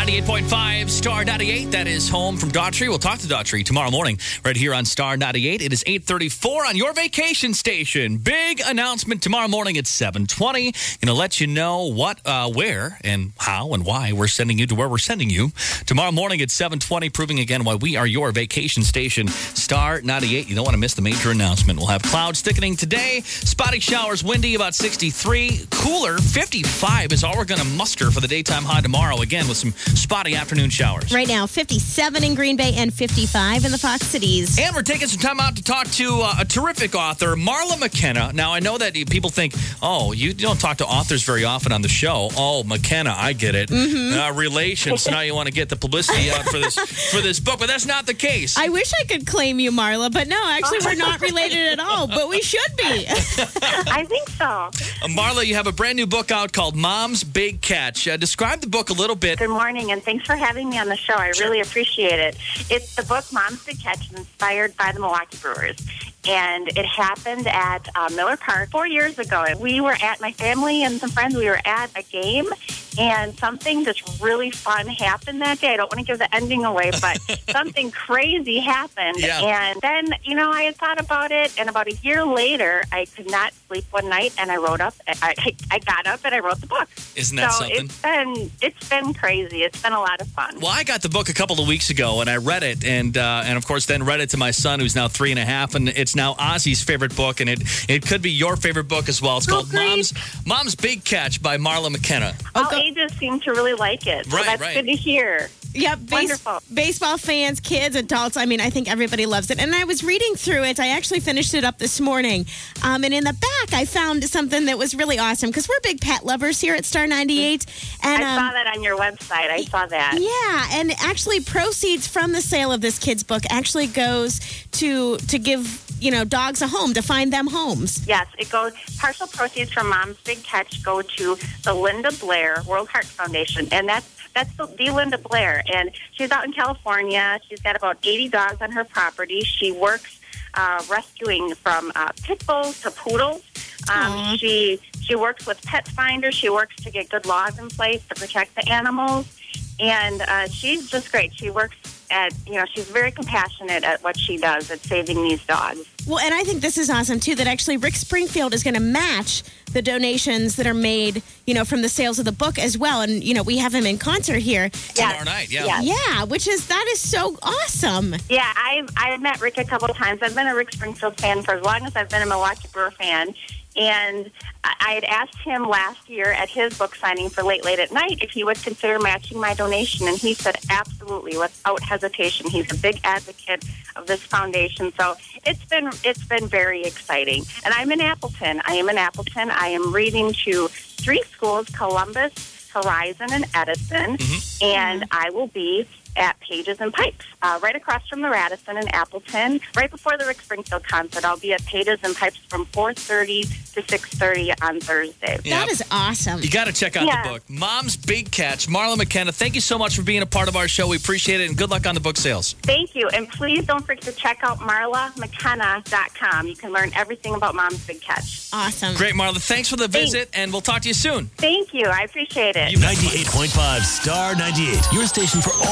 98.5 Star 98. That is home from Daughtry. We'll talk to Daughtry tomorrow morning right here on Star 98. It is 8:34 on your vacation station. Big announcement tomorrow morning at 7:20. Going to let you know what, where, and how and why we're sending you to where we're sending you tomorrow morning at 7:20, proving again why we are your vacation station, Star 98. You don't want to miss the major announcement. We'll have clouds thickening today. Spotty showers, windy, about 63. Cooler, 55 is all we're going to muster for the daytime high tomorrow, again with some spotty afternoon showers. Right now, 57 in Green Bay and 55 in the Fox Cities. And we're taking some time out to talk to a terrific author, Marla McKenna. Now, I know that people think, oh, you don't talk to authors very often on the show. Oh, McKenna, I get it. Relations. So now you want to get the publicity out for this book, but that's not the case. I wish I could claim you, Marla, but no, actually, we're not related at all, but we should be. I think so. Marla, you have a brand new book out called Mom's Big Catch. Describe the book a little bit. Good morning, and thanks for having me on the show. I really appreciate it. It's the book Mom's Big Catch, inspired by the Milwaukee Brewers. And it happened at Miller Park 4 years ago. We were at, my family and some friends, we were at a game, and something just really fun happened that day. I don't want to give the ending away, but something crazy happened. Yeah. And then, I had thought about it, and about a year later, I could not sleep one night, and I wrote up, I got up and I wrote the book. Isn't that something? It's been crazy. It's been a lot of fun. Well, I got the book a couple of weeks ago, and I read it, and of course then read it to my son, who's now 3.5, and it's now Ozzy's favorite book, and it could be your favorite book as well. It's called Mom's Big Catch by Marla McKenna. All ages seem to really like it, so that's good to hear. Yep, wonderful. Baseball fans, kids, adults. I mean, I think everybody loves it. And I was reading through it. I actually finished it up this morning. And in the back, I found something that was really awesome because we're big pet lovers here at Star 98. And I saw that on your website. I saw that. Yeah, and actually proceeds from the sale of this kid's book actually goes to give dogs a home, to find them homes. Yes, it goes. Partial proceeds from Mom's Big Catch go to the Linda Blair World Heart Foundation, and that's the Linda Blair, and she's out in California. She's got about 80 dogs on her property. She works rescuing from pit bulls to poodles. She works with Pet Finder. She works to get good laws in place to protect the animals, and she's just great. She works at, she's very compassionate at what she does at saving these dogs. Well, and I think this is awesome, too, that actually Rick Springfield is going to match the donations that are made, from the sales of the book as well. And, we have him in concert here. Tomorrow night, yeah. Yeah, that is so awesome. Yeah, I've met Rick a couple of times. I've been a Rick Springfield fan for as long as I've been a Milwaukee Brewer fan. And I had asked him last year at his book signing for Late at Night if he would consider matching my donation, and he said absolutely, without hesitation. He's a big advocate of this foundation, so it's been very exciting. And I'm in Appleton. I am reading to 3 schools: Columbus, Horizon, and Edison, and I will be at Pages and Pipes, right across from the Radisson in Appleton. Right before the Rick Springfield concert, I'll be at Pages and Pipes from 4:30 to 6:30 on Thursday. Yep. That is awesome. You got to check out the book, Mom's Big Catch. Marla McKenna, thank you so much for being a part of our show. We appreciate it, and good luck on the book sales. Thank you, and please don't forget to check out marlamckenna.com. You can learn everything about Mom's Big Catch. Awesome. Great, Marla. Thanks for the visit, and we'll talk to you soon. Thank you. I appreciate it. 98.5 Star 98, your station for all